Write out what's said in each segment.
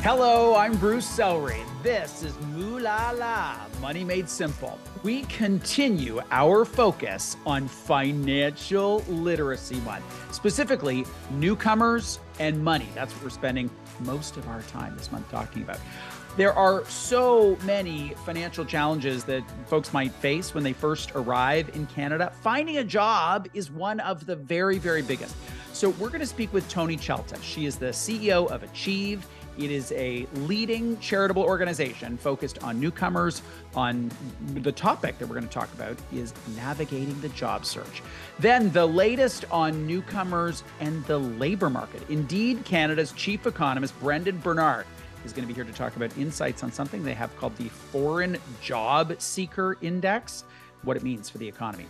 Hello, I'm Bruce Selry. This is Moo La La, Money Made Simple. We continue our focus on Financial Literacy Month, specifically newcomers and money. That's what we're spending most of our time this month talking about. There are so many financial challenges that folks might face when they first arrive in Canada. Finding a job is one of the very, very biggest. So we're going to speak with Toni Chelta. She is the CEO of Achieve. It is a leading charitable organization focused on newcomers. On the topic that we're going to talk about is navigating the job search. Then the latest on newcomers and the labor market. Indeed, Canada's chief economist, Brendan Bernard, is going to be here to talk about insights on something they have called the Foreign Job Seeker Index, what it means for the economy.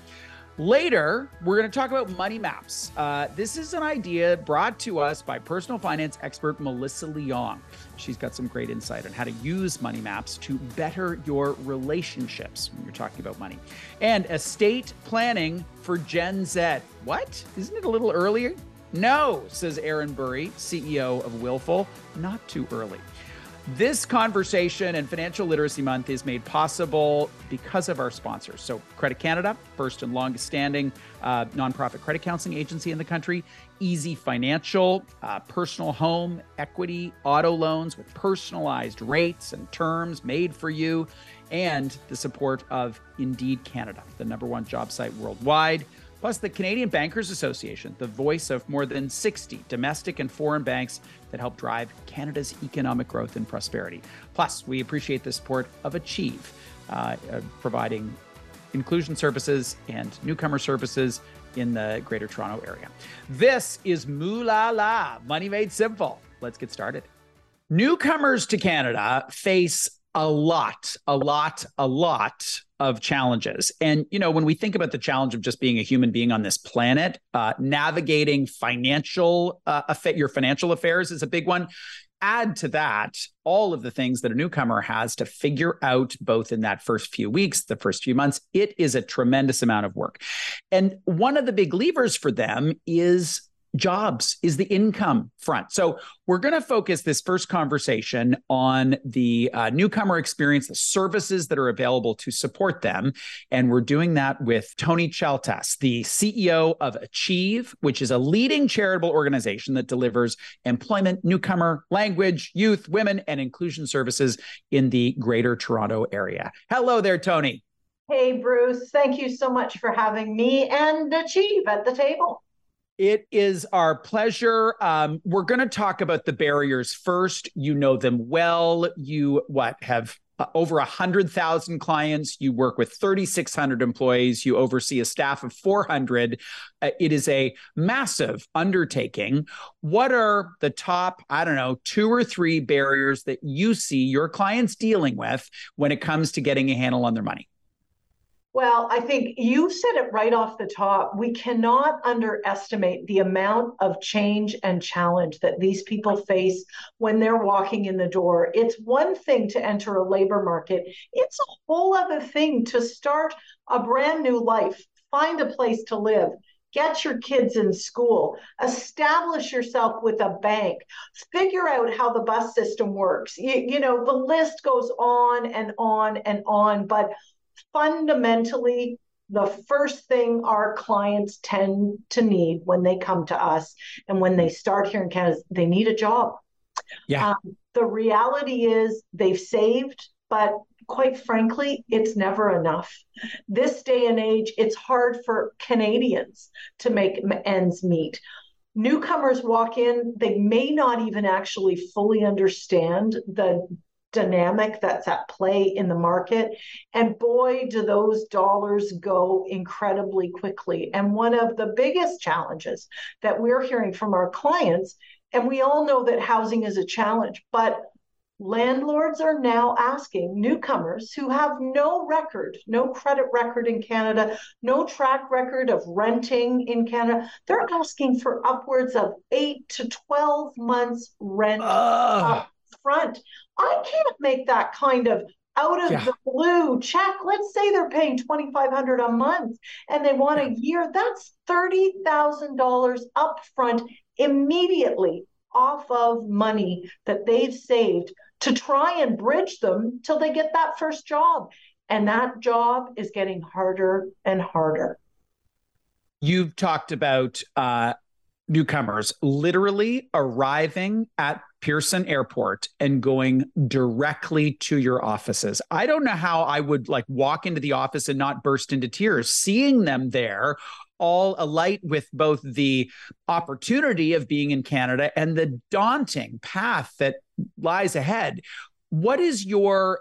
Later, we're going to talk about money maps. This is an idea brought to us by personal finance expert Melissa Leong. She's got some great insight on how to use money maps to better your relationships when you're talking about money. And estate planning for Gen Z. What? Isn't it a little earlier? No, says Aaron Burry, CEO of Willful. Not too early. This conversation and Financial Literacy Month is made possible because of our sponsors. So Credit Canada, first and longest standing nonprofit credit counseling agency in the country. Easy Financial, personal home, equity, auto loans with personalized rates and terms made for you. And the support of Indeed Canada, the #1 job site worldwide. Plus the Canadian Bankers Association, the voice of more than 60 domestic and foreign banks that help drive Canada's economic growth and prosperity. Plus, we appreciate the support of Achieve, providing inclusion services and newcomer services in the Greater Toronto area. This is Moo La La, Money Made Simple. Let's get started. Newcomers to Canada face a lot of challenges. And, you know, when we think about the challenge of just being a human being on this planet, navigating your financial affairs is a big one. Add to that all of the things that a newcomer has to figure out both in that first few weeks, the first few months. It is a tremendous amount of work. And one of the big levers for them is jobs, is the income front. So we're going to focus this first conversation on the newcomer experience, the services that are available to support them. And we're doing that with Toni Chelta, the CEO of Achieve, which is a leading charitable organization that delivers employment, newcomer, language, youth, women, and inclusion services in the Greater Toronto area. Hello there, Toni. Hey, Bruce. Thank you so much for having me and Achieve at the table. It is our pleasure. We're going to talk about the barriers first. You know them well. You have over 100,000 clients. You work with 3,600 employees. You oversee a staff of 400. It is a massive undertaking. What are the top, 2 or 3 barriers that you see your clients dealing with when it comes to getting a handle on their money? Well, I think you said it right off the top. We cannot underestimate the amount of change and challenge that these people face when they're walking in the door. It's one thing to enter a labor market. It's a whole other thing to start a brand new life, find a place to live, get your kids in school, establish yourself with a bank, figure out how the bus system works. You know, the list goes on and on and on, but fundamentally, the first thing our clients tend to need when they come to us and when they start here in Canada, they need a job. Yeah. The reality is they've saved, but quite frankly, it's never enough. This day and age, it's hard for Canadians to make ends meet. Newcomers walk in, they may not even actually fully understand the dynamic that's at play in the market. And boy, do those dollars go incredibly quickly. And one of the biggest challenges that we're hearing from our clients, and we all know that housing is a challenge, but landlords are now asking newcomers who have no credit record in Canada, no track record of renting in Canada, they're asking for upwards of 8 to 12 months rent up front. I can't make that kind of out of the blue check. Let's say they're paying $2,500 a month and they want a year. That's $30,000 upfront immediately off of money that they've saved to try and bridge them till they get that first job. And that job is getting harder and harder. You've talked about newcomers literally arriving at Pearson Airport and going directly to your offices. I don't know how I would walk into the office and not burst into tears, seeing them there, all alight with both the opportunity of being in Canada and the daunting path that lies ahead. What is your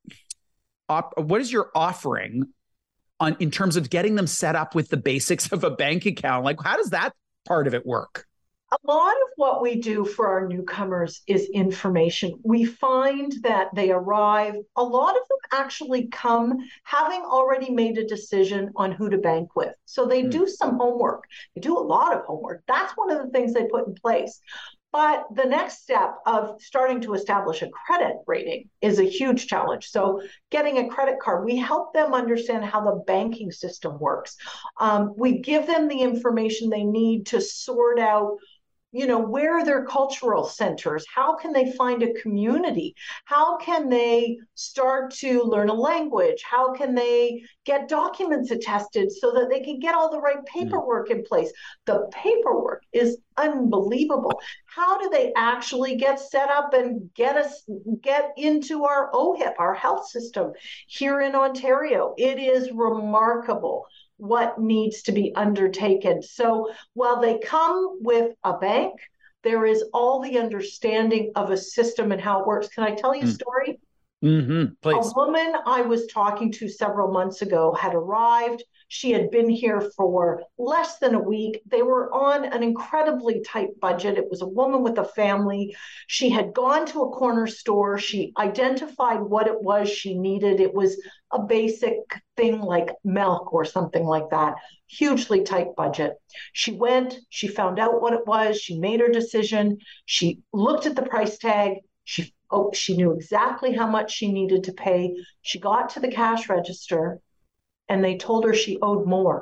offering in terms of getting them set up with the basics of a bank account? How does that part of it work? A lot of what we do for our newcomers is information. We find that they arrive, a lot of them actually come having already made a decision on who to bank with. So they do some homework. They do a lot of homework. That's one of the things they put in place. But the next step of starting to establish a credit rating is a huge challenge. So getting a credit card, we help them understand how the banking system works. We give them the information they need to sort out where are their cultural centers? How can they find a community? How can they start to learn a language? How can they get documents attested so that they can get all the right paperwork in place? The paperwork is unbelievable. How do they actually get set up and get into our OHIP, our health system here in Ontario? It is remarkable what needs to be undertaken. So while they come with a bank, there is all the understanding of a system and how it works. Can I tell you a story? Mm-hmm, please. A woman I was talking to several months ago had arrived. She had been here for less than a week. They were on an incredibly tight budget. It was a woman with a family. She had gone to a corner store. She identified what it was she needed. It was a basic thing like milk or something like that. Hugely tight budget. She went, she found out what it was. She made her decision. She looked at the price tag. She knew exactly how much she needed to pay. She got to the cash register and they told her she owed more.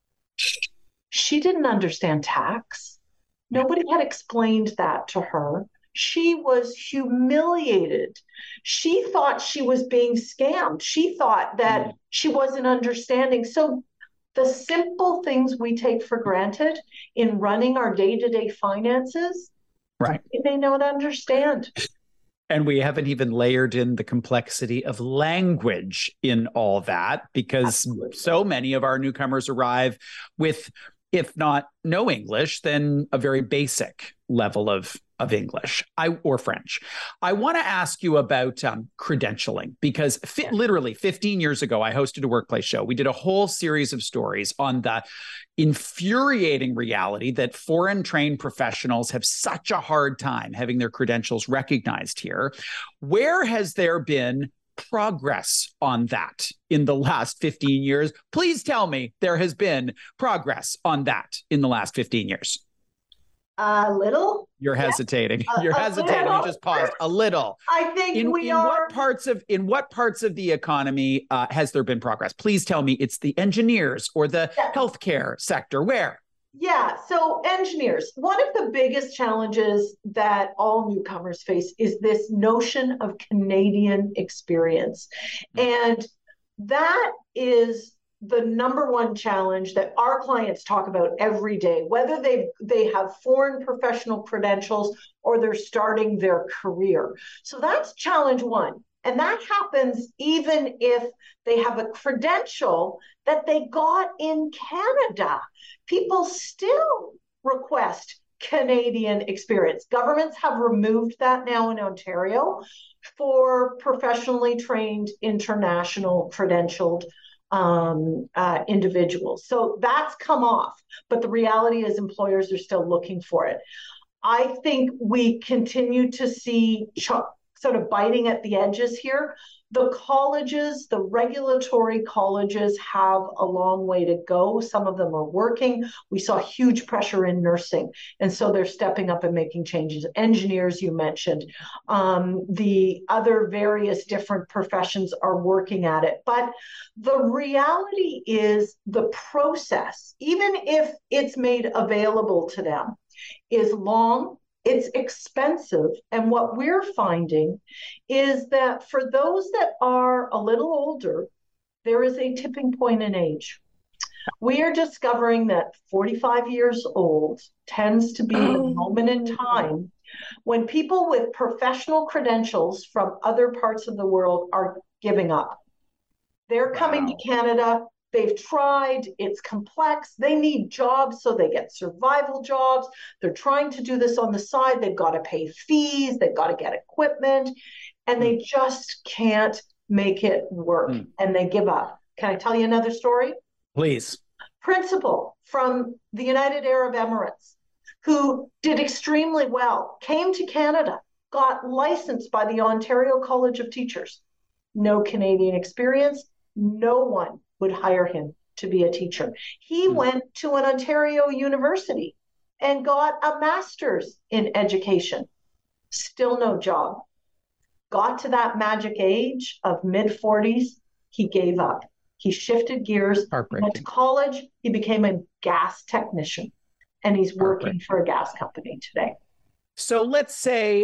She didn't understand tax. Nobody had explained that to her. She was humiliated. She thought she was being scammed. She thought that she wasn't understanding. So the simple things we take for granted in running our day-to-day finances, right, they don't understand. And we haven't even layered in the complexity of language in all that, because so many of our newcomers arrive with, if not no English, then a very basic level of English or French. I want to ask you about credentialing, because literally 15 years ago, I hosted a workplace show. We did a whole series of stories on the infuriating reality that foreign trained professionals have such a hard time having their credentials recognized here. Where has there been progress on that in the last 15 years? Please tell me there has been progress on that in the last 15 years. A little. You're hesitating. You're hesitating. Little. You just paused. A little. I think in what parts of the economy has there been progress? Please tell me it's the engineers or the healthcare sector. Where? Yeah, so engineers, one of the biggest challenges that all newcomers face is this notion of Canadian experience. And that is the number one challenge that our clients talk about every day, whether they have foreign professional credentials or they're starting their career. So that's challenge one. And that happens even if they have a credential that they got in Canada. People still request Canadian experience. Governments have removed that now in Ontario for professionally trained, international credentialed individuals. So that's come off. But the reality is employers are still looking for it. I think we continue to see sort of biting at the edges here. The colleges, the regulatory colleges have a long way to go. Some of them are working. We saw huge pressure in nursing, and so they're stepping up and making changes. Engineers, you mentioned. The other various different professions are working at it. But the reality is the process, even if it's made available to them, is long. It's expensive. And what we're finding is that for those that are a little older, there is a tipping point in age. We are discovering that 45 years old tends to be the moment in time when people with professional credentials from other parts of the world are giving up. They're coming to Canada. They've tried, it's complex. They need jobs, so they get survival jobs. They're trying to do this on the side. They've got to pay fees, they've got to get equipment, and they just can't make it work. And they give up. Can I tell you another story? Please. Principal from the United Arab Emirates, who did extremely well, came to Canada, got licensed by the Ontario College of Teachers. No Canadian experience. No one would hire him to be a teacher. He went to an Ontario university and got a master's in education. Still no job. Got to that magic age of mid-40s, he gave up. He shifted gears, went to college, he became a gas technician, and he's working for a gas company today. So let's say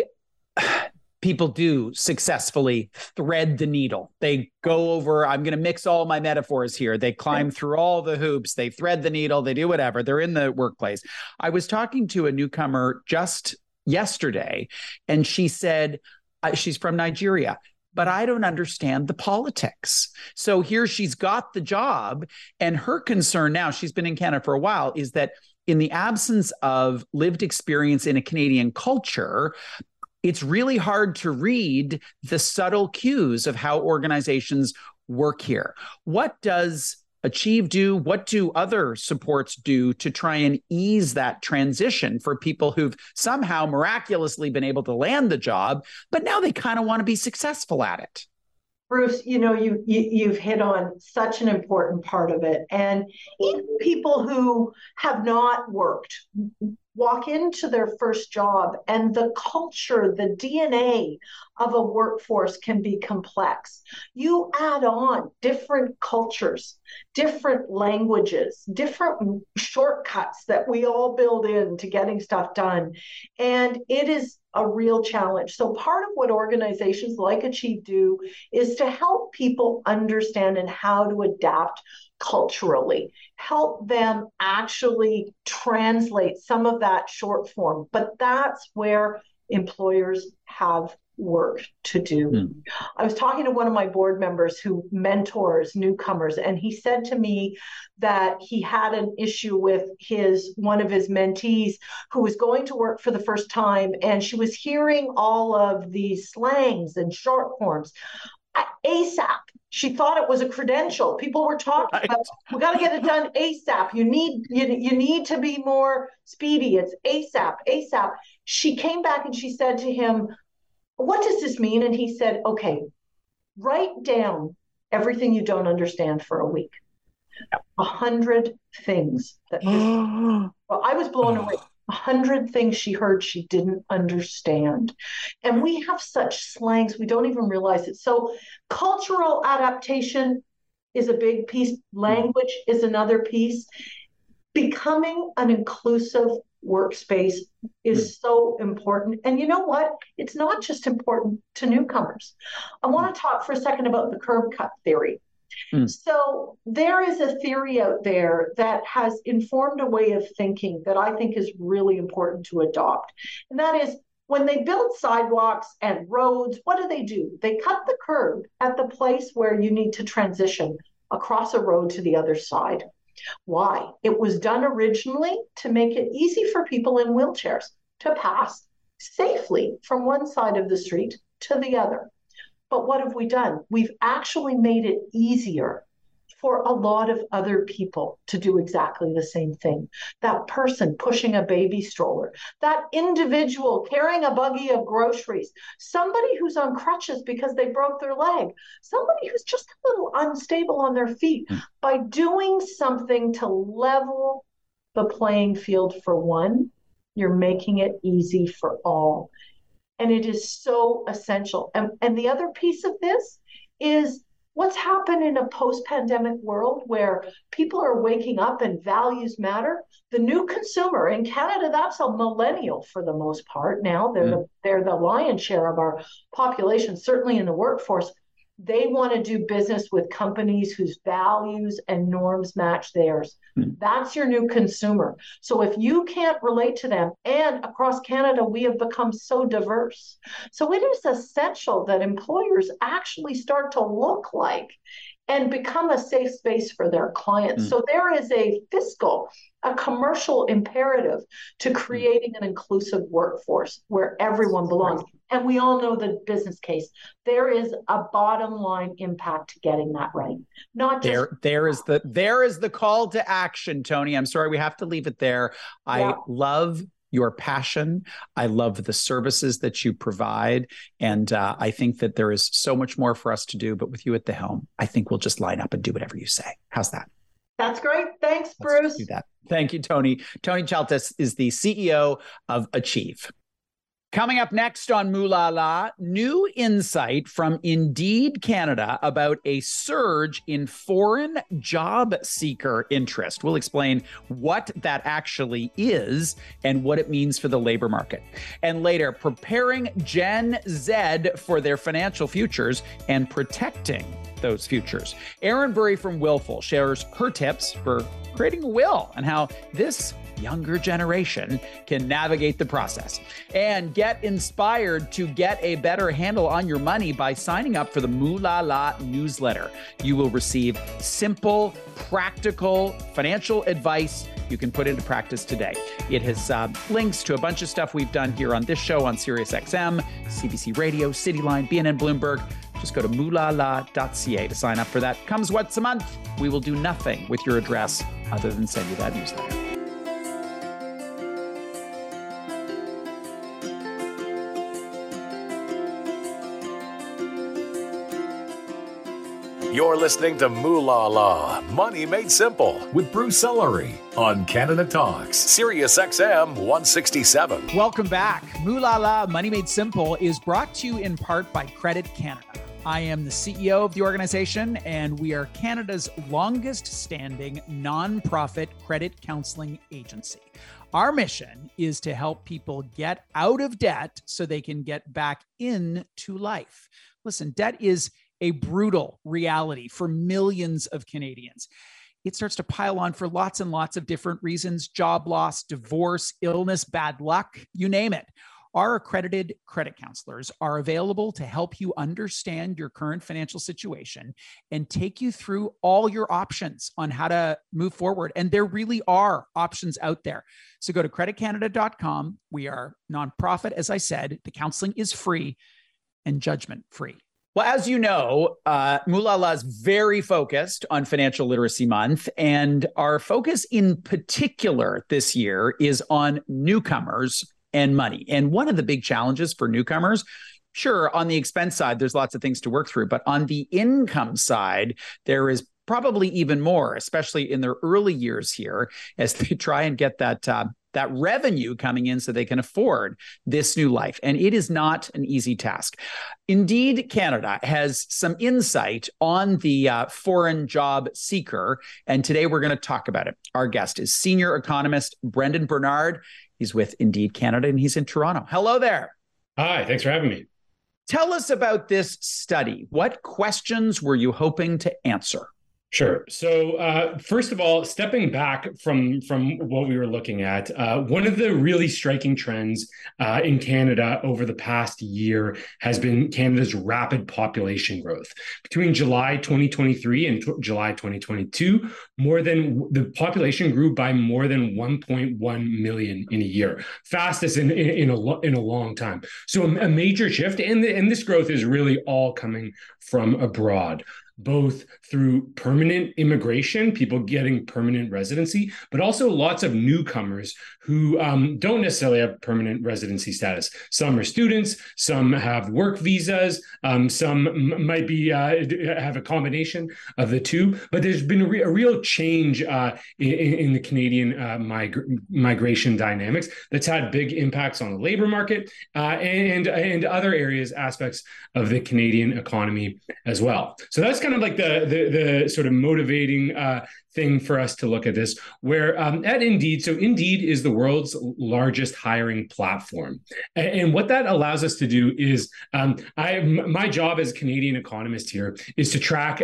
people do successfully thread the needle. They go over, I'm going to mix all my metaphors here. They climb through all the hoops, they thread the needle, they do whatever. They're in the workplace. I was talking to a newcomer just yesterday, and she said, she's from Nigeria, but I don't understand the politics. So here she's got the job, and her concern now, she's been in Canada for a while, is that in the absence of lived experience in a Canadian culture, it's really hard to read the subtle cues of how organizations work here. What does Achieve do? What do other supports do to try and ease that transition for people who've somehow miraculously been able to land the job, but now they kind of want to be successful at it? Bruce, you've hit on such an important part of it. And even people who have not worked walk into their first job, and the culture, the DNA of a workforce can be complex. You add on different cultures, different languages, different shortcuts that we all build into getting stuff done. And it is a real challenge. So part of what organizations like Achieve do is to help people understand and how to adapt culturally, help them actually translate some of that short form. But that's where employers have work to do. I was talking to one of my board members who mentors newcomers, and he said to me that he had an issue with one of his mentees who was going to work for the first time, and she was hearing all of these slangs and short forms. ASAP. She thought it was a credential. People were talking about, we got to get it done ASAP. You need to be more speedy. It's ASAP, ASAP. She came back and she said to him, what does this mean? And he said, okay, write down everything you don't understand for a week. 100 things that well, I was blown away. 100 things she heard she didn't understand. And we have such slangs, we don't even realize it. So cultural adaptation is a big piece. Language is another piece. Becoming an inclusive workspace is so important. And you know what? It's not just important to newcomers. I want to talk for a second about the curb cut theory. So there is a theory out there that has informed a way of thinking that I think is really important to adopt. And that is, when they build sidewalks and roads, what do? They cut the curb at the place where you need to transition across a road to the other side. Why? It was done originally to make it easy for people in wheelchairs to pass safely from one side of the street to the other. But what have we done? We've actually made it easier for a lot of other people to do exactly the same thing. That person pushing a baby stroller, that individual carrying a buggy of groceries, somebody who's on crutches because they broke their leg, somebody who's just a little unstable on their feet. By doing something to level the playing field for one, you're making it easy for all. And it is so essential. And the other piece of this is what's happened in a post-pandemic world where people are waking up and values matter. The new consumer in Canada, that's a millennial for the most part. Now they're the lion's share of our population, certainly in the workforce. They want to do business with companies whose values and norms match theirs. That's your new consumer. So if you can't relate to them, and across Canada, we have become so diverse. So it is essential that employers actually start to look like and become a safe space for their clients. So there is a commercial imperative to creating an inclusive workforce where everyone belongs. And we all know the business case. There is a bottom line impact to getting that right. Not just there is the call to action, Toni. I'm sorry we have to leave it there. I love your passion. I love the services that you provide. And I think that there is so much more for us to do. But with you at the helm, I think we'll just line up and do whatever you say. How's that? That's great. Thanks, Bruce. Let's do that. Thank you, Toni. Toni Chaltis is the CEO of Achieve. Coming up next on Mooh La La, new insight from Indeed Canada about a surge in foreign job seeker interest. We'll explain what that actually is and what it means for the labor market. And later, preparing Gen Z for their financial futures and protecting those futures. Erin Burry from Willful shares her tips for creating a will and how this younger generation can navigate the process. And get inspired to get a better handle on your money by signing up for the Mooh La La newsletter. You will receive simple, practical financial advice you can put into practice today. It has links to a bunch of stuff we've done here on this show on SiriusXM, CBC Radio, Cityline, BNN Bloomberg. Just go to moohlala.ca to sign up for that. Comes once a month. We will do nothing with your address other than send you that newsletter. You're listening to Mooh La La, Money Made Simple, with Bruce Ellery on Canada Talks, SiriusXM 167. Welcome back. Mooh La La, Money Made Simple is brought to you in part by Credit Canada. I am the CEO of the organization, and we are Canada's longest standing nonprofit credit counseling agency. Our mission is to help people get out of debt so they can get back into life. Listen, debt is a brutal reality for millions of Canadians. It starts to pile on for lots and lots of different reasons: job loss, divorce, illness, bad luck, you name it. Our accredited credit counselors are available to help you understand your current financial situation and take you through all your options on how to move forward. And there really are options out there. So go to creditcanada.com. We are nonprofit, as I said. The counseling is free and judgment free. Well, as you know, Mooh La La is very focused on Financial Literacy Month, and our focus in particular this year is on newcomers and money. And one of the big challenges for newcomers, sure, on the expense side, there's lots of things to work through, but on the income side, there is probably even more, especially in their early years here, as they try and get that revenue coming in so they can afford this new life. And it is not an easy task. Indeed Canada has some insight on the foreign job seeker, and today we're going to talk about it. Our guest is senior economist Brendan Bernard. He's with Indeed Canada, and he's in Toronto. Hello there. Hi, thanks for having me. Tell us about this study. What questions were you hoping to answer? Sure. So first of all, stepping back from what we were looking at, one of the really striking trends in Canada over the past year has been Canada's rapid population growth. Between July 2023 and July 2022, the population grew by more than 1.1 million in a year, fastest in a long time. So a major shift, and this growth is really all coming from abroad, both through permanent immigration, people getting permanent residency, but also lots of newcomers who don't necessarily have permanent residency status. Some are students, some have work visas, some might be have a combination of the two. But there's been a real change in the Canadian migration dynamics that's had big impacts on the labor market and other aspects of the Canadian economy as well. So that's kind of like the sort of motivating thing for us to look at this, where at Indeed, so Indeed is the world's largest hiring platform. And what that allows us to do is, my job as a Canadian economist here is to track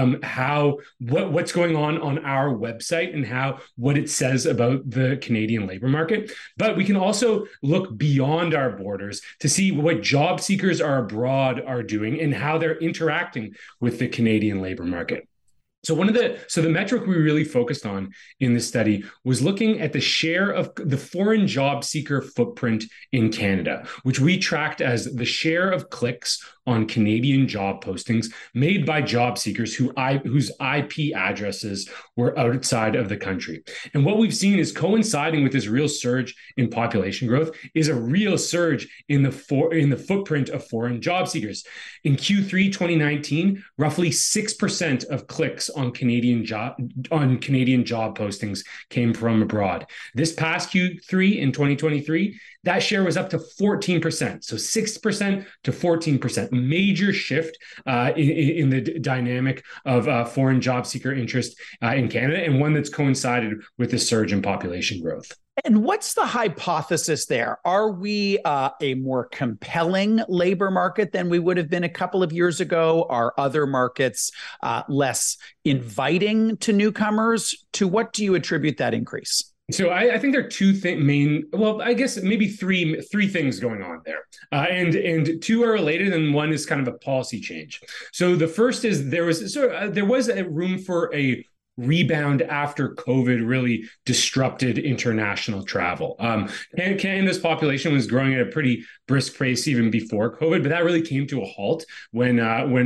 what's going on our website and what it says about the Canadian labor market. But we can also look beyond our borders to see what job seekers are abroad are doing and how they're interacting with the Canadian labor market. So the metric we really focused on in this study was looking at the share of the foreign job seeker footprint in Canada, which we tracked as the share of clicks on Canadian job postings made by job seekers whose IP addresses were outside of the country. And what we've seen is coinciding with this real surge in population growth is a real surge in the footprint of foreign job seekers. In Q3 2019, roughly 6% of clicks on Canadian job postings came from abroad. This past Q3 in 2023, that share was up to 14%. So 6% to 14%, major shift in the dynamic of foreign job seeker interest in Canada, and one that's coincided with the surge in population growth. And what's the hypothesis there? Are we a more compelling labor market than we would have been a couple of years ago? Are other markets less inviting to newcomers? To what do you attribute that increase? So I think there are two I guess maybe three things going on there. And two are related, and one is kind of a policy change. So the first is there was a room for a rebound after COVID really disrupted international travel. Canada's population was growing at a pretty brisk pace even before COVID, but that really came to a halt when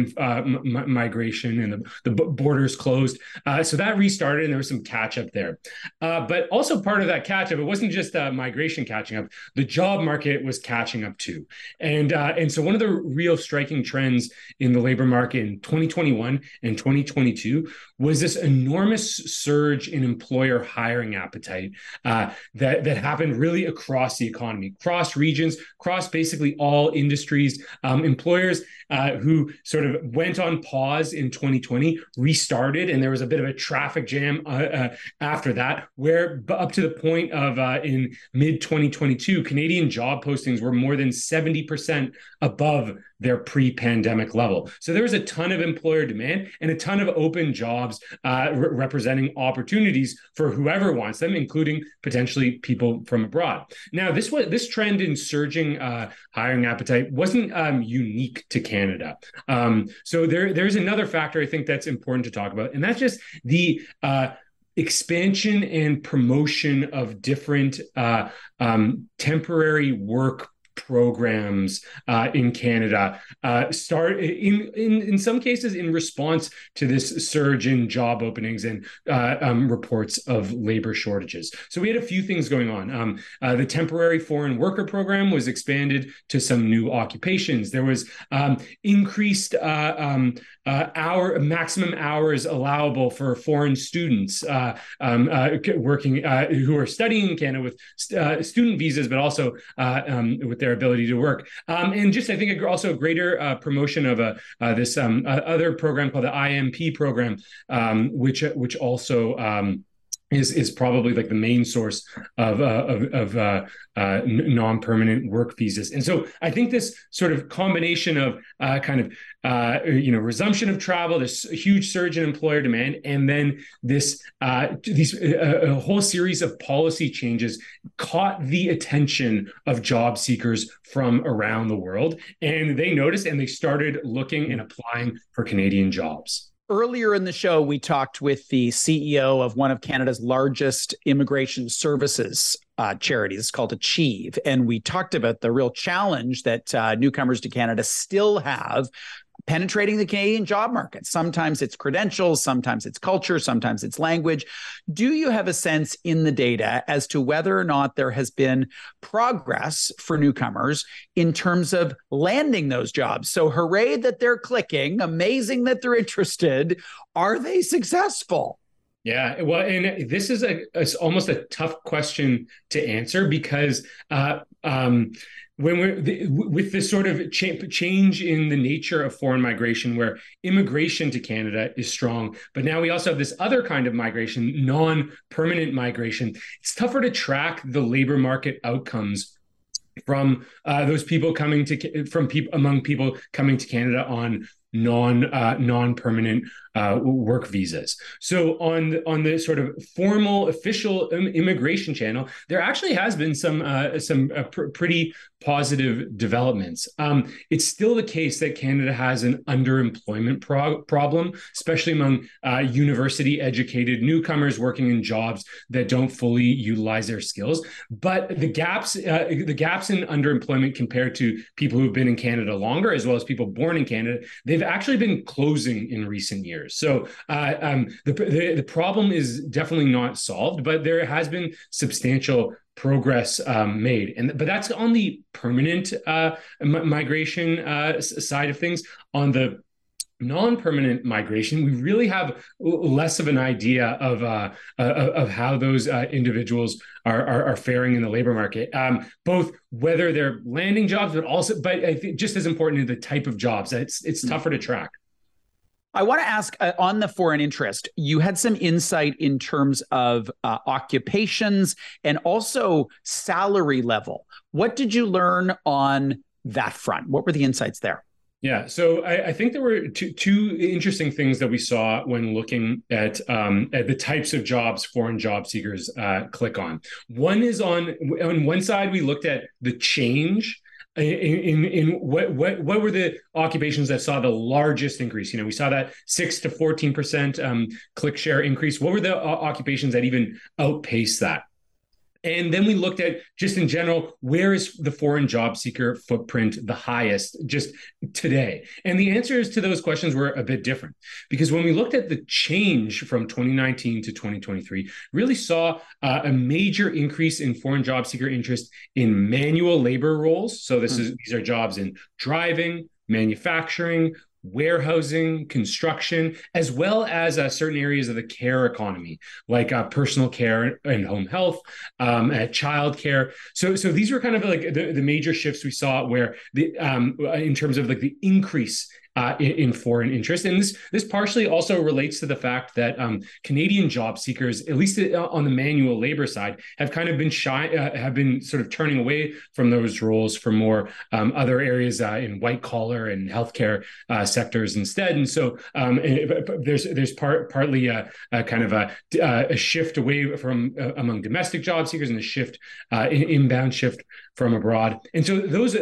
migration and the borders closed. So that restarted, and there was some catch up there. But also part of that catch up, it wasn't just migration catching up; the job market was catching up too. And so one of the real striking trends in the labor market in 2021 and 2022 was this enormous surge in employer hiring appetite that happened really across the economy, across regions, across basically all industries. Employers who sort of went on pause in 2020 restarted, and there was a bit of a traffic jam after that, where up to the point of in mid-2022, Canadian job postings were more than 70% above their pre-pandemic level. So there was a ton of employer demand and a ton of open jobs representing opportunities for whoever wants them, including potentially people from abroad. Now, this trend in surging hiring appetite wasn't unique to Canada. So there's another factor I think that's important to talk about, and that's just the expansion and promotion of different temporary work programs in Canada start in some cases in response to this surge in job openings and reports of labor shortages. So we had a few things going on. The temporary foreign worker program was expanded to some new occupations. There was increased maximum hours allowable for foreign students working who are studying in Canada with student visas, but also with their ability to work. And just, I think, also a greater promotion of this other program called the IMP program, which also is probably like the main source of non-permanent work visas. And so I think this sort of combination of resumption of travel, this huge surge in employer demand, and then a whole series of policy changes caught the attention of job seekers from around the world. And they noticed, and they started looking and applying for Canadian jobs. Earlier in the show, we talked with the CEO of one of Canada's largest immigration services charities. It's called Achieve. And we talked about the real challenge that newcomers to Canada still have penetrating the Canadian job market. Sometimes it's credentials, sometimes it's culture, sometimes it's language. Do you have a sense in the data as to whether or not there has been progress for newcomers in terms of landing those jobs? So hooray that they're clicking, amazing that they're interested. Are they successful? Yeah, well, and this is almost a tough question to answer because when with this sort of change in the nature of foreign migration, where immigration to Canada is strong, but now we also have this other kind of migration, non-permanent migration, it's tougher to track the labor market outcomes from those people coming to among people coming to Canada on non-permanent work visas. So on the sort of formal official immigration channel, there actually has been some pretty positive developments. It's still the case that Canada has an underemployment problem, especially among university-educated newcomers working in jobs that don't fully utilize their skills. But the gaps in underemployment compared to people who've been in Canada longer, as well as people born in Canada, they've actually been closing in recent years. So the problem is definitely not solved, but there has been substantial progress made, but that's on the permanent migration side of things. On the non-permanent migration, we really have less of an idea of how those individuals are faring in the labor market, both whether they're landing jobs, but I think just as important, the type of jobs. It's tougher to track. I want to ask on the foreign interest, you had some insight in terms of occupations and also salary level. What did you learn on that front? What were the insights there? Yeah, so I think there were two interesting things that we saw when looking at the types of jobs foreign job seekers click on. One is on one side, we looked at the change in what were the occupations that saw the largest increase. We saw that 6 to 14% click share increase. What were the occupations that even outpaced that? And then we looked at, just in general, where is the foreign job seeker footprint the highest just today? And the answers to those questions were a bit different, because when we looked at the change from 2019 to 2023, really saw a major increase in foreign job seeker interest in manual labor roles. So these are jobs in driving, manufacturing, warehousing, construction, as well as certain areas of the care economy, like personal care and home health, child care. So these were kind of like the major shifts we saw, where in terms of like the increase in foreign interest. And this partially also relates to the fact that Canadian job seekers, at least on the manual labor side, have kind of been have been sort of turning away from those roles for more other areas in white collar and healthcare sectors instead. And so there's partly a kind of a shift away from among domestic job seekers, and a shift inbound shift from abroad. And so those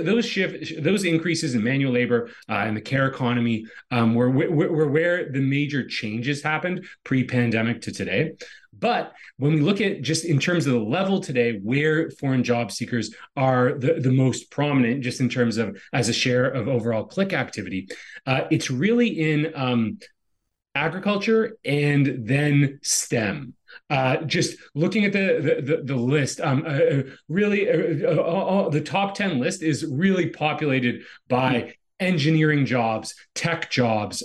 increases in manual labor and the care economy were where the major changes happened pre-pandemic to today. But when we look at just in terms of the level today, where foreign job seekers are the most prominent, just in terms of as a share of overall click activity, it's really in agriculture and then STEM. Just looking at the list, really the top 10 list is really populated by engineering jobs, tech jobs,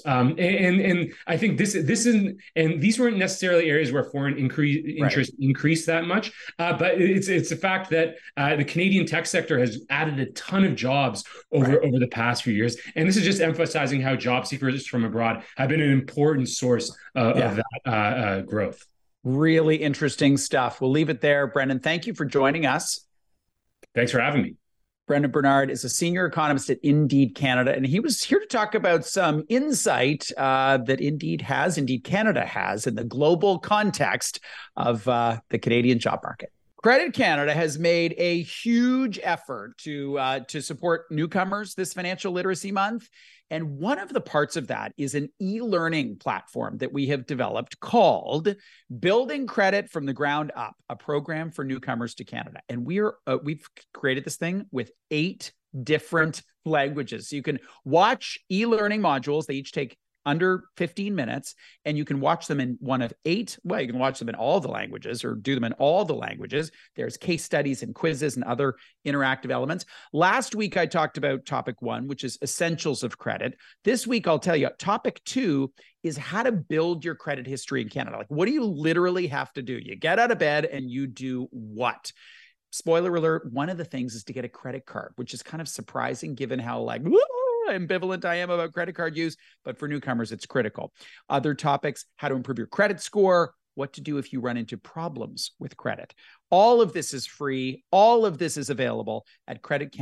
and I think this isn't, and these weren't necessarily areas where foreign interest increased that much, but it's a fact that the Canadian tech sector has added a ton of jobs over the past few years, and this is just emphasizing how job seekers from abroad have been an important source of that growth. Really interesting stuff. We'll leave it there. Brendan, thank you for joining us. Thanks for having me. Brendan Bernard is a senior economist at Indeed Canada, and he was here to talk about some insight that Indeed Canada has in the global context of the Canadian job market. Credit Canada has made a huge effort to support newcomers this financial literacy month. And one of the parts of that is an e-learning platform that we have developed called Building Credit from the Ground Up, a program for newcomers to Canada. And we've created this thing with 8 different languages. So you can watch e-learning modules. They each take under 15 minutes, and you can watch them in one of 8. Well, you can watch them in all the languages or do them in all the languages. There's case studies and quizzes and other interactive elements. Last week, I talked about topic 1, which is essentials of credit. This week, I'll tell you, topic 2 is how to build your credit history in Canada. Like, what do you literally have to do? You get out of bed and you do what? spoiler alert, one of the things is to get a credit card, which is kind of surprising given how like ambivalent I am about credit card use, but for newcomers, it's critical. Other topics, how to improve your credit score, what to do if you run into problems with credit. All of this is free. All of this is available at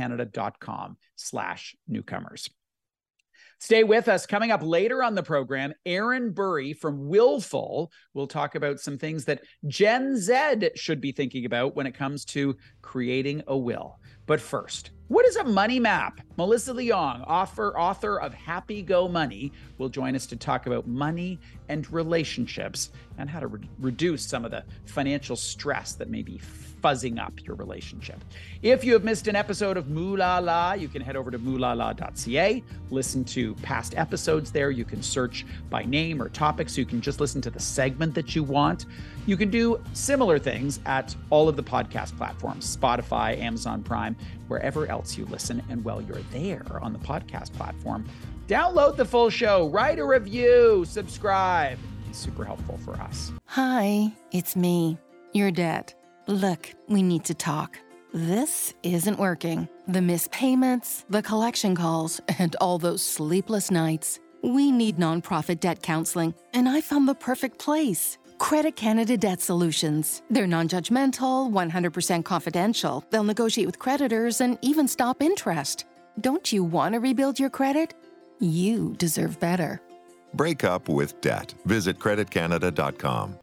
creditcanada.com/newcomers. Stay with us. Coming up later on the program, Aaron Burry from Willful will talk about some things that Gen Z should be thinking about when it comes to creating a will. But first, what is a money map? Melissa Leong, author of Happy Go Money, will join us to talk about money and relationships and how to reduce some of the financial stress that may be fuzzing up your relationship. If you have missed an episode of Moo La La, you can head over to moolala.ca, listen to past episodes there. You can search by name or topic, so you can just listen to the segment that you want. You can do similar things at all of the podcast platforms, Spotify, Amazon Prime, wherever else you listen. And while you're there on the podcast platform, download the full show, write a review, subscribe. It's super helpful for us. Hi, it's me, your dad. Look, we need to talk. This isn't working. The missed payments, the collection calls, and all those sleepless nights. We need nonprofit debt counseling, and I found the perfect place. Credit Canada Debt Solutions. They're non-judgmental, 100% confidential. They'll negotiate with creditors and even stop interest. Don't you want to rebuild your credit? You deserve better. Break up with debt. Visit creditcanada.com.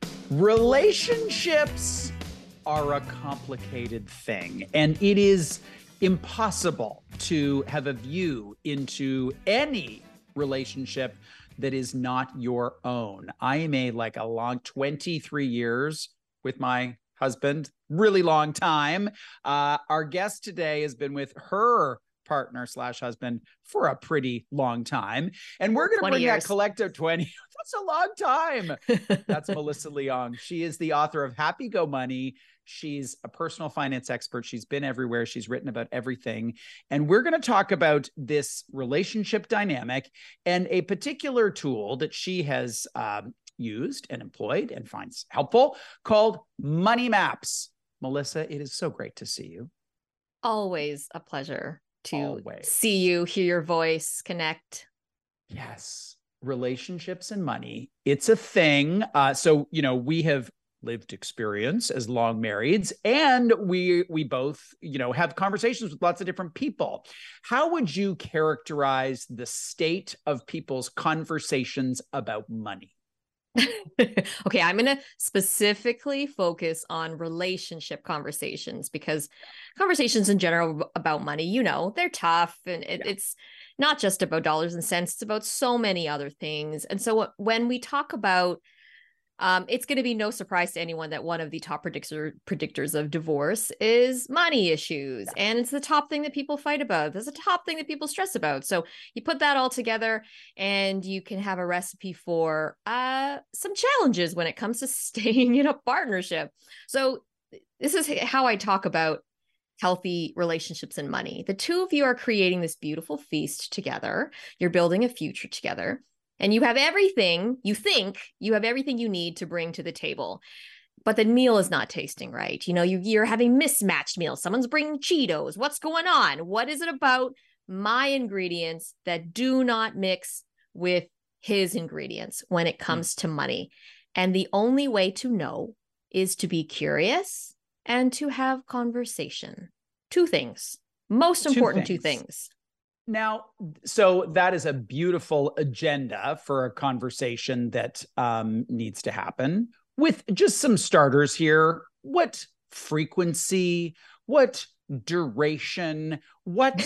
Relationships are a complicated thing, and it is impossible to have a view into any relationship that is not your own. I am a long 23 years with my husband, really long time. Our guest today has been with her partner / husband for a pretty long time. And we're going to bring that collective 20. That's a long time. That's Melissa Leong. She is the author of Happy Go Money. She's a personal finance expert. She's been everywhere. She's written about everything. And we're going to talk about this relationship dynamic and a particular tool that she has used and employed and finds helpful called Money Maps. Melissa, it is so great to see you. Always a pleasure to see you, hear your voice, connect. Yes. Relationships and money. It's a thing. So, we have lived experience as long marrieds, and we both, have conversations with lots of different people. How would you characterize the state of people's conversations about money? Okay, I'm going to specifically focus on relationship conversations, because conversations in general about money, they're tough, and it's not just about dollars and cents. It's about so many other things. And so when we talk about it's going to be no surprise to anyone that one of the top predictors of divorce is money issues. Yeah. And it's the top thing that people fight about. It's the top thing that people stress about. So you put that all together and you can have a recipe for some challenges when it comes to staying in a partnership. So this is how I talk about healthy relationships and money. The two of you are creating this beautiful feast together. You're building a future together. And you have everything, you think you have everything you need to bring to the table. But the meal is not tasting right. You're having mismatched meals. Someone's bringing Cheetos. What's going on? What is it about my ingredients that do not mix with his ingredients when it comes to money? And the only way to know is to be curious and to have conversation. Two things. Most important two things. Now, so that is a beautiful agenda for a conversation that needs to happen. With just some starters here, what frequency, what duration, what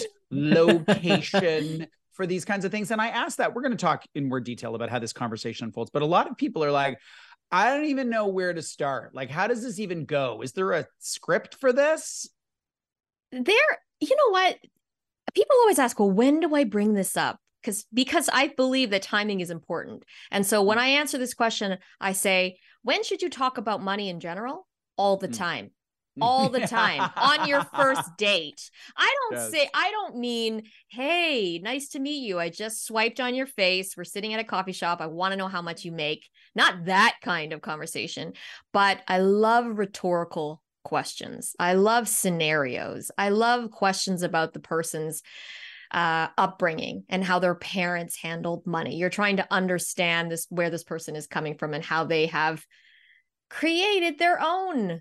location for these kinds of things? And I asked that. We're going to talk in more detail about how this conversation unfolds. But a lot of people are like, I don't even know where to start. Like, how does this even go? Is there a script for this? You know what? People always ask, well, when do I bring this up? Because I believe that timing is important. And so when I answer this question, I say, when should you talk about money in general? All the time. All the time. On your first date. I don't mean, hey, nice to meet you. I just swiped on your face. We're sitting at a coffee shop. I want to know how much you make. Not that kind of conversation. But I love rhetorical questions. I love scenarios. I love questions about the person's upbringing and how their parents handled money. You're trying to understand this, where this person is coming from and how they have created their own,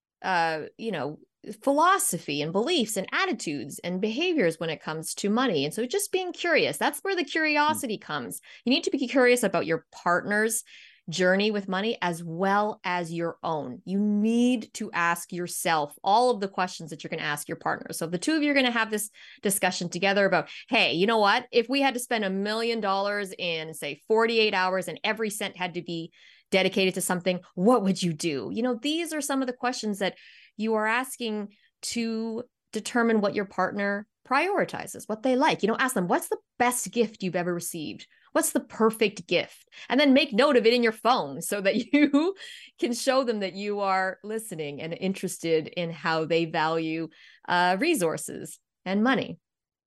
philosophy and beliefs and attitudes and behaviors when it comes to money. And so just being curious, that's where the curiosity comes. You need to be curious about your partner's journey with money as well as your own. You need to ask yourself all of the questions that you're going to ask your partner. So if the two of you are going to have this discussion together about, hey, you know what, if we had to spend $1 million in, say, 48 hours and every cent had to be dedicated to something, what would you do? These are some of the questions that you are asking to determine what your partner prioritizes, what they like. Ask them, what's the best gift you've ever received? What's the perfect gift? And then make note of it in your phone so that you can show them that you are listening and interested in how they value resources and money.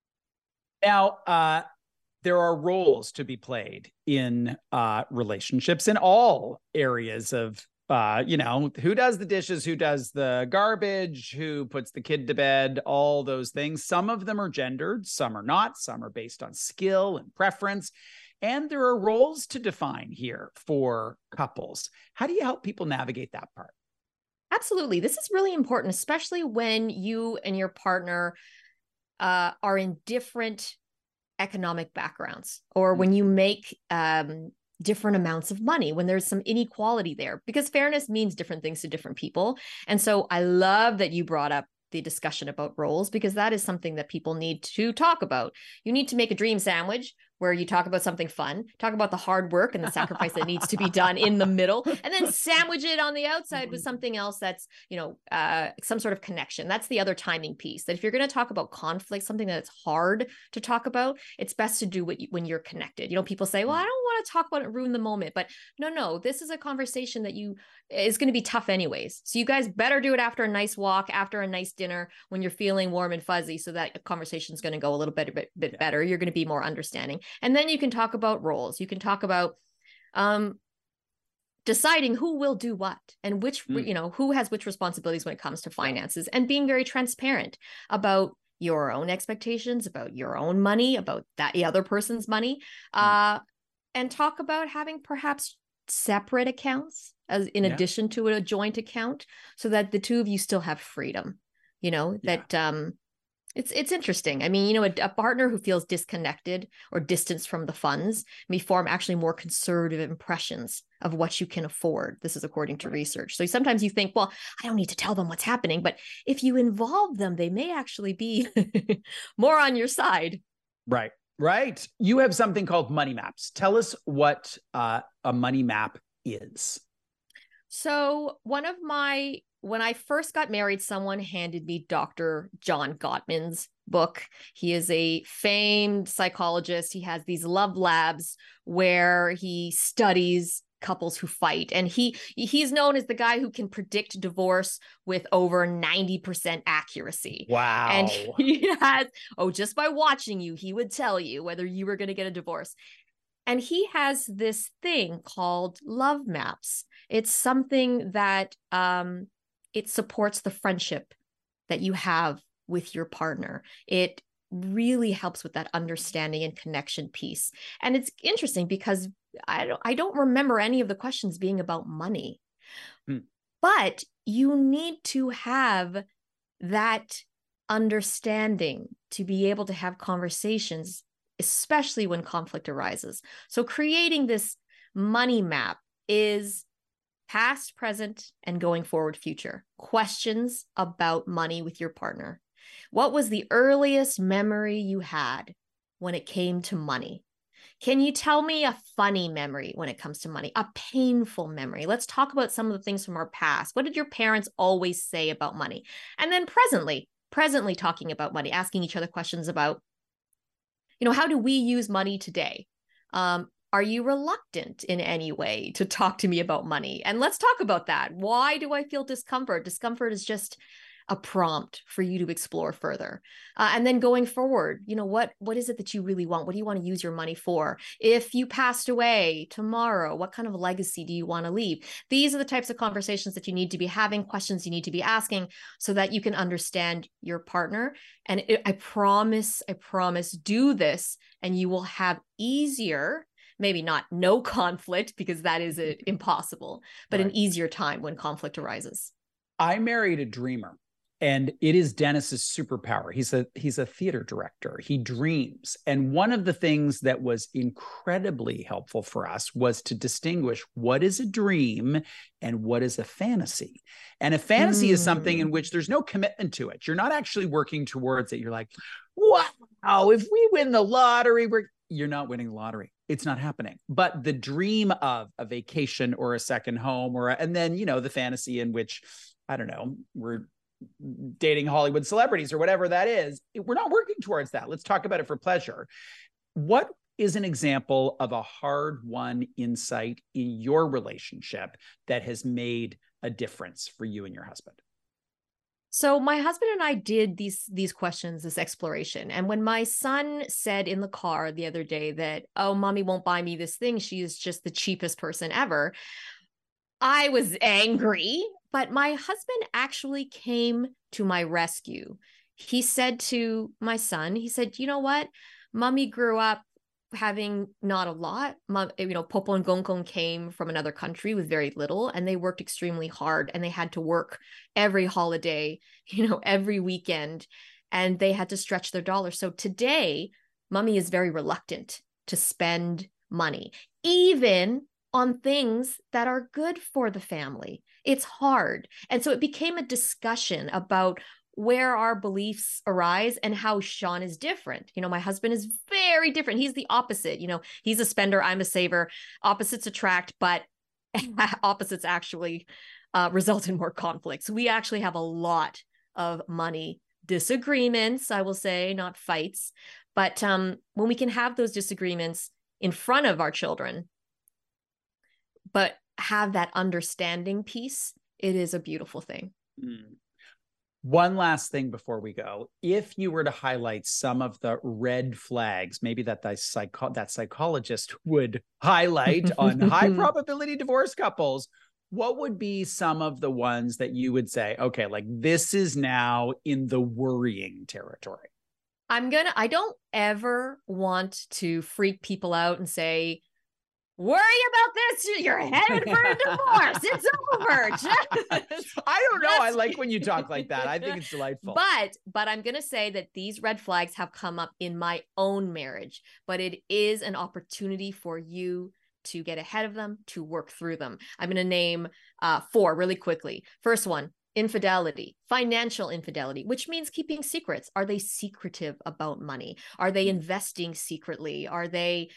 Now, there are roles to be played in relationships in all areas of, who does the dishes, who does the garbage, who puts the kid to bed, all those things. Some of them are gendered, some are not, some are based on skill and preference. And there are roles to define here for couples. How do you help people navigate that part? Absolutely. This is really important, especially when you and your partner are in different economic backgrounds, or when you make different amounts of money, when there's some inequality there, because fairness means different things to different people. And so I love that you brought up the discussion about roles, because that is something that people need to talk about. You need to make a dream sandwich where you talk about something fun, talk about the hard work and the sacrifice that needs to be done in the middle, and then sandwich it on the outside with something else that's, some sort of connection. That's the other timing piece, that if you're going to talk about conflict, something that's hard to talk about, it's best to do when you're connected. People say, well, I don't want to talk about it, ruin the moment, but no, this is a conversation that is going to be tough anyways. So you guys better do it after a nice walk, after a nice dinner, when you're feeling warm and fuzzy, so that conversation is going to go a little bit better. You're going to be more understanding. And then you can talk about roles. You can talk about deciding who will do what and which, who has which responsibilities when it comes to finances, and being very transparent about your own expectations, about your own money, about the other person's money, and talk about having perhaps separate accounts in addition to a joint account, so that the two of you still have freedom. It's interesting. I mean, a partner who feels disconnected or distanced from the funds may form actually more conservative impressions of what you can afford. This is according to research. So sometimes you think, well, I don't need to tell them what's happening, but if you involve them, they may actually be more on your side. Right. You have something called money maps. Tell us what a money map is. So when I first got married, someone handed me Dr. John Gottman's book. He is a famed psychologist. He has these love labs where he studies couples who fight. And he's known as the guy who can predict divorce with over 90% accuracy. Wow. And he has, just by watching you, he would tell you whether you were going to get a divorce. And he has this thing called love maps. It's something that it supports the friendship that you have with your partner. It really helps with that understanding and connection piece. And it's interesting because I don't remember any of the questions being about money. But you need to have that understanding to be able to have conversations, especially when conflict arises. So creating this money map is past, present, and going forward future. Questions about money with your partner. What was the earliest memory you had when it came to money? Can you tell me a funny memory when it comes to money? A painful memory? Let's talk about some of the things from our past. What did your parents always say about money? And then presently talking about money, asking each other questions about, how do we use money today? Are you reluctant in any way to talk to me about money? And let's talk about that. Why do I feel discomfort? Discomfort is just a prompt for you to explore further. And then going forward, what is it that you really want? What do you want to use your money for? If you passed away tomorrow, what kind of legacy do you want to leave? These are the types of conversations that you need to be having, questions you need to be asking, so that you can understand your partner. And I promise, do this and you will have easier, maybe not no conflict, because that is impossible, but an easier time when conflict arises. I married a dreamer, and it is Dennis's superpower. He's a theater director. He dreams. And one of the things that was incredibly helpful for us was to distinguish what is a dream and what is a fantasy. And a fantasy is something in which there's no commitment to it. You're not actually working towards it. You're like, wow, if we win the lottery, you're not winning the lottery. It's not happening. But the dream of a vacation or a second home, and then, the fantasy in which, I don't know, we're dating Hollywood celebrities or whatever that is, we're not working towards that. Let's talk about it for pleasure. What is an example of a hard-won insight in your relationship that has made a difference for you and your husband? So my husband and I did these questions, this exploration. And when my son said in the car the other day that, oh, mommy won't buy me this thing, she is just the cheapest person ever, I was angry. But my husband actually came to my rescue. He said to my son, he said, you know what? Mommy grew up having not a lot. Popo and Gongkong came from another country with very little, and they worked extremely hard, and they had to work every holiday, every weekend, and they had to stretch their dollars. So today, mommy is very reluctant to spend money, even on things that are good for the family. It's hard. And so it became a discussion about where our beliefs arise and how Sean is different. My husband is very different. He's the opposite. He's a spender, I'm a saver. Opposites attract, but opposites actually result in more conflicts. We actually have a lot of money disagreements, I will say, not fights. But when we can have those disagreements in front of our children, but have that understanding piece, it is a beautiful thing. One last thing before we go. If you were to highlight some of the red flags, maybe that psychologist would highlight on high probability divorce couples, what would be some of the ones that you would say, okay, like this is now in the worrying territory? I don't ever want to freak people out and say, worry about this, you're headed for a divorce. It's over. I don't know. I like when you talk like that. I think it's delightful. But I'm going to say that these red flags have come up in my own marriage, but it is an opportunity for you to get ahead of them, to work through them. I'm going to name 4 really quickly. First one, infidelity, financial infidelity, which means keeping secrets. Are they secretive about money? Are they investing secretly? Are they,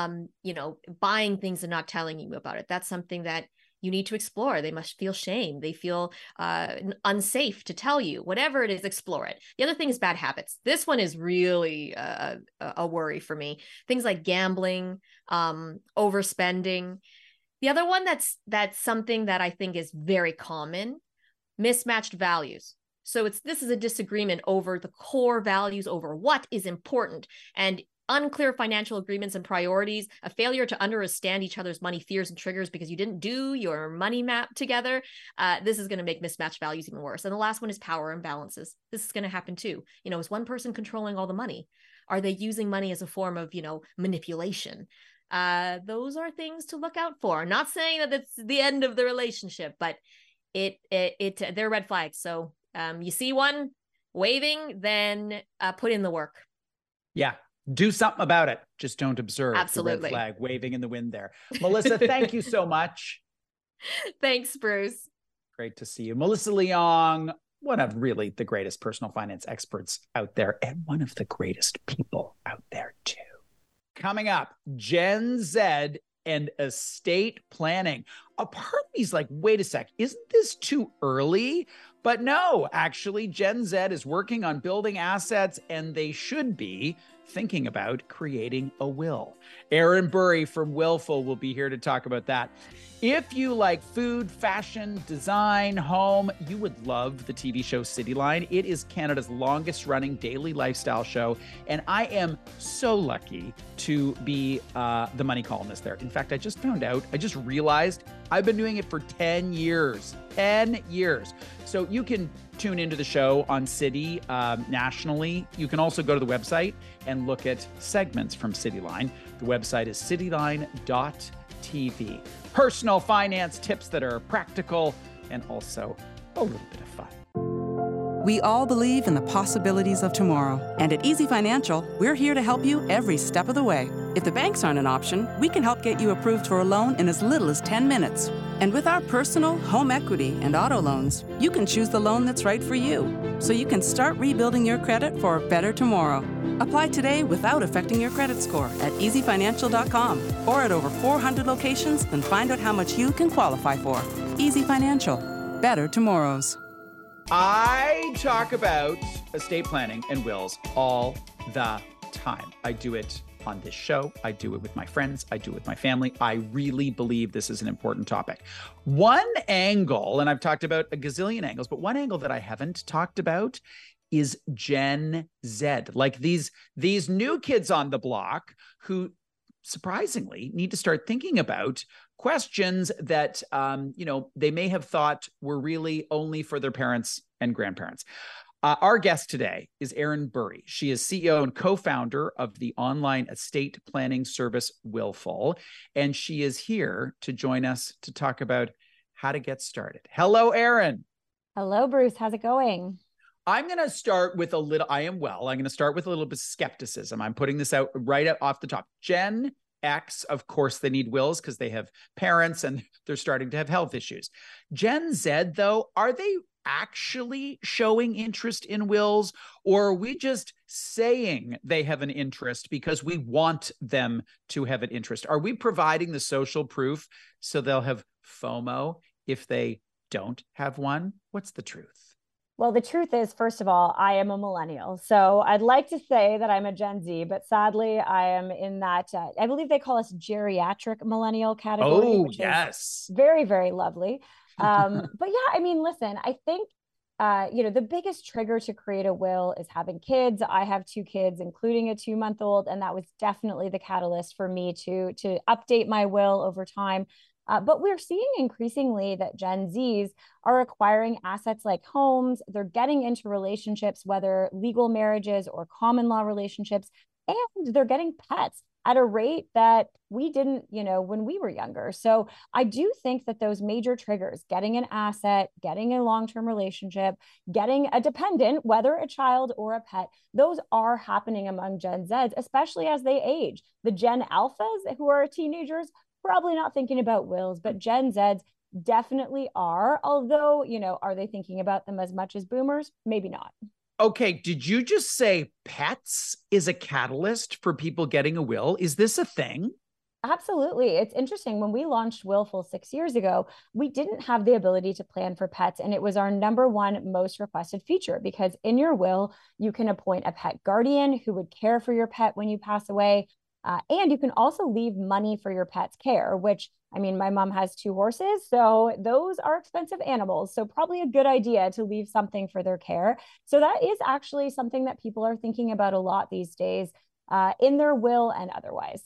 buying things and not telling you about it? That's something that you need to explore. They must feel shame. They feel unsafe to tell you. Whatever it is, explore it. The other thing is bad habits. This one is really a worry for me. Things like gambling, overspending. The other one that's something that I think is very common, mismatched values. So this is a disagreement over the core values, over what is important, and unclear financial agreements and priorities, a failure to understand each other's money fears and triggers because you didn't do your money map together. This is going to make mismatched values even worse. And the last one is power imbalances. This is going to happen too. Is one person controlling all the money? Are they using money as a form of, manipulation? Those are things to look out for. I'm not saying that it's the end of the relationship, but they're red flags. So you see one waving, then put in the work. Yeah. Do something about it. Just don't observe. Absolutely. The red flag waving in the wind there. Melissa, thank you so much. Thanks, Bruce. Great to see you. Melissa Leong, one of really the greatest personal finance experts out there, and one of the greatest people out there too. Coming up, Gen Z and estate planning. A part of me's like, wait a sec, isn't this too early? But no, actually, Gen Z is working on building assets, and they should be thinking about creating a will. Erin Burry from Willful will be here to talk about that. If you like food, fashion, design, home, you would love the TV show Cityline. It is Canada's longest running daily lifestyle show, and I am so lucky to be the money columnist there. In fact, I just realized I've been doing it for 10 years. 10 years. So you can tune into the show on City nationally. You can also go to the website and look at segments from Cityline. The website is cityline.tv. Personal finance tips that are practical and also a little bit of fun. We all believe in the possibilities of tomorrow. And at Easy Financial, we're here to help you every step of the way. If the banks aren't an option, we can help get you approved for a loan in as little as 10 minutes. And with our personal, home equity, and auto loans, you can choose the loan that's right for you, so you can start rebuilding your credit for a better tomorrow. Apply today without affecting your credit score at easyfinancial.com or at over 400 locations, and find out how much you can qualify for. Easy Financial. Better tomorrows. I talk about estate planning and wills all the time. I do it on this show. I do it with my friends. I do it with my family. I really believe this is an important topic. One angle, and I've talked about a gazillion angles, but one angle that I haven't talked about is Gen Z, like these new kids on the block who surprisingly need to start thinking about questions that they may have thought were really only for their parents and grandparents. Our guest today is Erin Burry. She is CEO and co-founder of the online estate planning service Willful, and she is here to join us to talk about how to get started. Hello, Erin. Hello, Bruce. How's it going? I'm going to start with I'm going to start with a little bit of skepticism. I'm putting this out right off the top. Gen X, of course, they need wills because they have parents and they're starting to have health issues. Gen Z, though, are they actually showing interest in wills, or are we just saying they have an interest because we want them to have an interest? Are we providing the social proof so they'll have FOMO if they don't have one? What's the truth? Well, the truth is, first of all, I am a millennial. So I'd like to say that I'm a Gen Z, but sadly, I am in that, I believe they call us geriatric millennial category. Oh, which yes. Is very, very lovely. But yeah, I mean, listen, I think, the biggest trigger to create a will is having kids. I have 2 kids, including a 2-month-old, and that was definitely the catalyst for me to update my will over time. But we're seeing increasingly that Gen Zs are acquiring assets like homes. They're getting into relationships, whether legal marriages or common law relationships, and they're getting pets at a rate that we didn't, when we were younger. So I do think that those major triggers, getting an asset, getting a long-term relationship, getting a dependent, whether a child or a pet, those are happening among Gen Zs, especially as they age. The Gen Alphas who are teenagers, probably not thinking about wills, but Gen Zs definitely are. Although, are they thinking about them as much as boomers? Maybe not. Okay, did you just say pets is a catalyst for people getting a will? Is this a thing? Absolutely. It's interesting. When we launched Willful 6 years ago, we didn't have the ability to plan for pets. And it was our number one most requested feature, because in your will, you can appoint a pet guardian who would care for your pet when you pass away. And you can also leave money for your pet's care, which, I mean, my mom has 2 horses, so those are expensive animals. So probably a good idea to leave something for their care. So that is actually something that people are thinking about a lot these days, in their will and otherwise.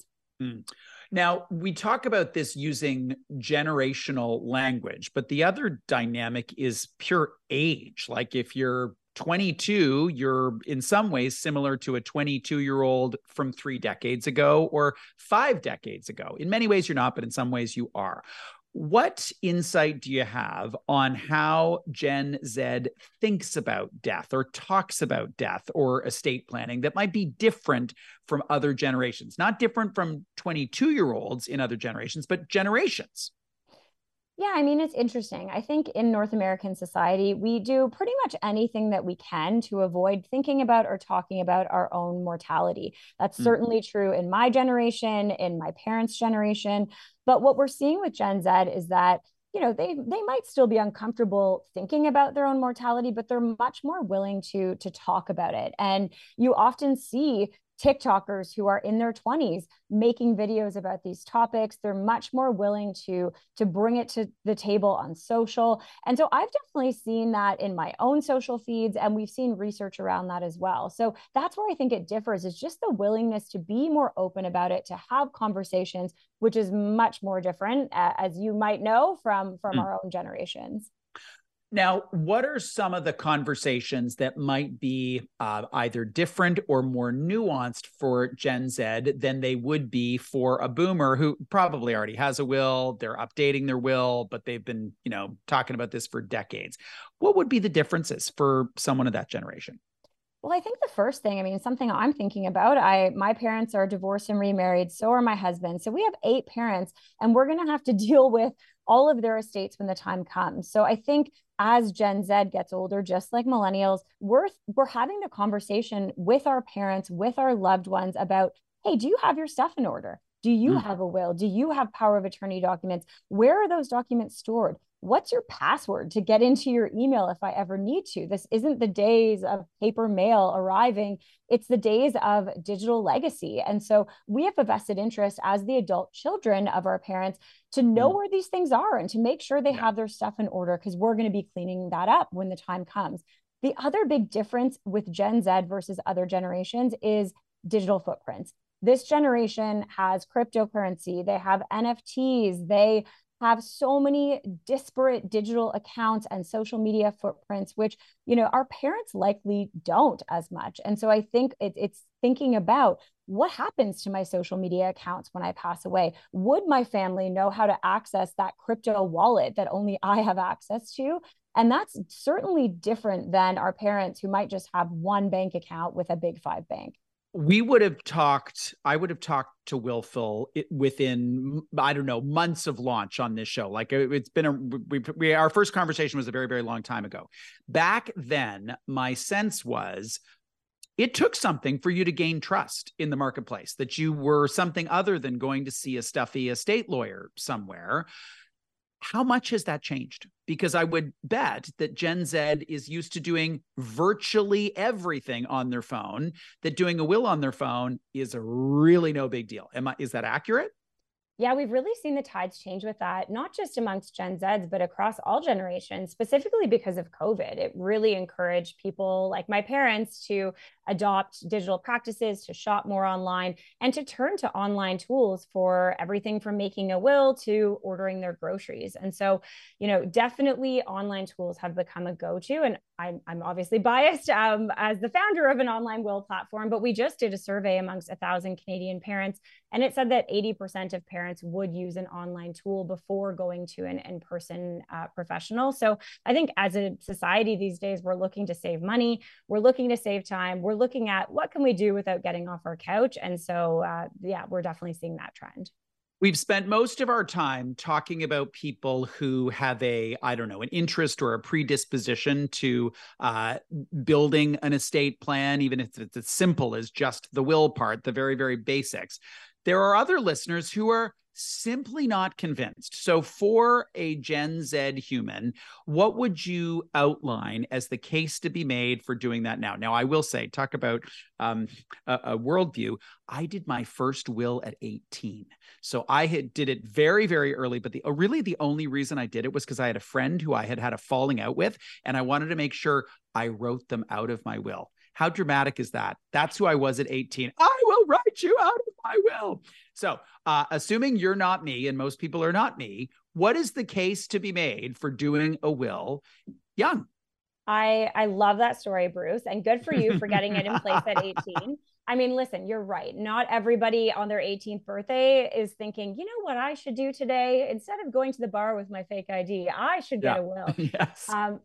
Now, we talk about this using generational language, but the other dynamic is pure age. Like if you're 22, you're in some ways similar to a 22-year-old from 3 decades ago or 5 decades ago. In many ways, you're not, but in some ways you are. What insight do you have on how Gen Z thinks about death or talks about death or estate planning that might be different from other generations? Not different from 22-year-olds in other generations, but generations. Yeah, I mean, it's interesting. I think in North American society, we do pretty much anything that we can to avoid thinking about or talking about our own mortality. That's certainly true in my generation, in my parents' generation. But what we're seeing with Gen Z is that, they might still be uncomfortable thinking about their own mortality, but they're much more willing to talk about it. And you often see TikTokers who are in their 20s making videos about these topics. They're much more willing to bring it to the table on social. And so I've definitely seen that in my own social feeds, and we've seen research around that as well. So that's where I think it differs, is just the willingness to be more open about it, to have conversations, which is much more different, as you might know, from our own generations. Now, what are some of the conversations that might be either different or more nuanced for Gen Z than they would be for a boomer who probably already has a will, they're updating their will, but they've been, talking about this for decades? What would be the differences for someone of that generation? Well, I think the first thing, something I'm thinking about, my parents are divorced and remarried, so are my husband. So we have 8 parents, and we're going to have to deal with all of their estates when the time comes. So I think as Gen Z gets older, just like millennials, we're having the conversation with our parents, with our loved ones about, hey, do you have your stuff in order? Do you have a will? Do you have power of attorney documents? Where are those documents stored? What's your password to get into your email if I ever need to? This isn't the days of paper mail arriving. It's the days of digital legacy. And so we have a vested interest as the adult children of our parents to know where these things are and to make sure they have their stuff in order, because we're going to be cleaning that up when the time comes. The other big difference with Gen Z versus other generations is digital footprints. This generation has cryptocurrency, they have NFTs, they have so many disparate digital accounts and social media footprints, which, our parents likely don't as much. And so I think it's thinking about what happens to my social media accounts when I pass away. Would my family know how to access that crypto wallet that only I have access to? And that's certainly different than our parents who might just have one bank account with a big 5 bank. I would have talked to Will Phil within, months of launch on this show. Like, it's been our first conversation was a very, very long time ago. Back then, my sense was it took something for you to gain trust in the marketplace, that you were something other than going to see a stuffy estate lawyer somewhere. How much has that changed? Because I would bet that Gen Z is used to doing virtually everything on their phone, that doing a will on their phone is really no big deal. Is that accurate? Yeah, we've really seen the tides change with that, not just amongst Gen Zs, but across all generations, specifically because of COVID. It really encouraged people like my parents to adopt digital practices, to shop more online, and to turn to online tools for everything from making a will to ordering their groceries. And so, definitely online tools have become a go-to. And I'm obviously biased as the founder of an online will platform, but we just did a survey amongst 1,000 Canadian parents, and it said that 80% of parents would use an online tool before going to an in-person professional. So I think as a society these days, we're looking to save money, we're looking to save time, we're looking at what can we do without getting off our couch. And so, we're definitely seeing that trend. We've spent most of our time talking about people who have an interest or a predisposition to building an estate plan, even if it's as simple as just the will part, the very, very basics. There are other listeners who are simply not convinced. So for a Gen Z human, what would you outline as the case to be made for doing that now? Now, I will say, talk about a worldview. I did my first will at 18. So I did it very, very early, but the only reason I did it was because I had a friend who I had a falling out with, and I wanted to make sure I wrote them out of my will. How dramatic is that? That's who I was at 18. I will write you out of my will. So assuming you're not me, and most people are not me, what is the case to be made for doing a will young? I love that story, Bruce, and good for you for getting it in place at 18. Listen, you're right. Not everybody on their 18th birthday is thinking, you know what I should do today? Instead of going to the bar with my fake ID, I should get a will. Yes.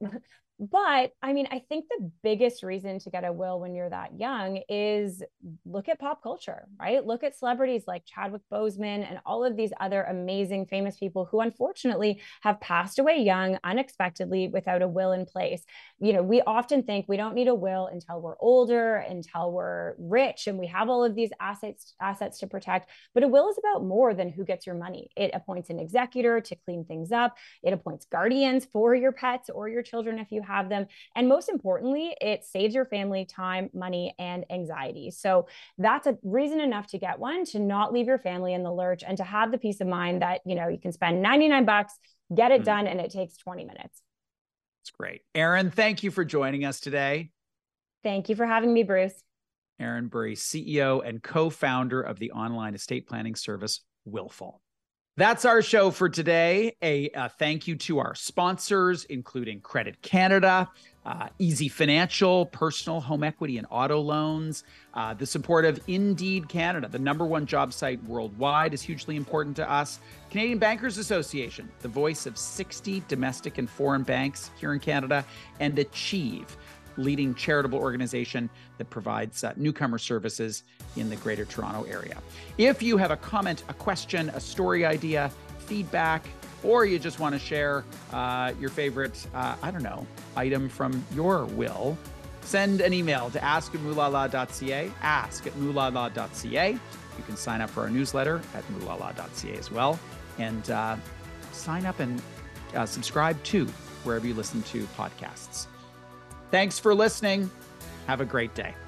But I think the biggest reason to get a will when you're that young is look at pop culture, right? Look at celebrities like Chadwick Boseman and all of these other amazing, famous people who unfortunately have passed away young, unexpectedly, without a will in place. We often think we don't need a will until we're older, until we're rich, and we have all of these assets to protect. But a will is about more than who gets your money. It appoints an executor to clean things up. It appoints guardians for your pets or your children if you have them. And most importantly, it saves your family time, money, and anxiety. So that's a reason enough to get one, to not leave your family in the lurch, and to have the peace of mind that, you know, you can spend $99, get it done, and it takes 20 minutes. It's great. Erin, thank you for joining us today. Thank you for having me, Bruce. Erin Burry, CEO and co-founder of the online estate planning service, Willful. That's our show for today. A thank you to our sponsors, including Credit Canada, Easy Financial, personal home equity and auto loans. The support of Indeed Canada, the #1 job site worldwide, is hugely important to us. Canadian Bankers Association, the voice of 60 domestic and foreign banks here in Canada, and Achieve, leading charitable organization that provides newcomer services in the Greater Toronto area. If you have a comment, a question, a story idea, feedback, or you just want to share your favorite, item from your will, send an email to ask@moolala.ca, ask@moolala.ca. You can sign up for our newsletter at moolala.ca as well. And sign up and subscribe to wherever you listen to podcasts. Thanks for listening. Have a great day.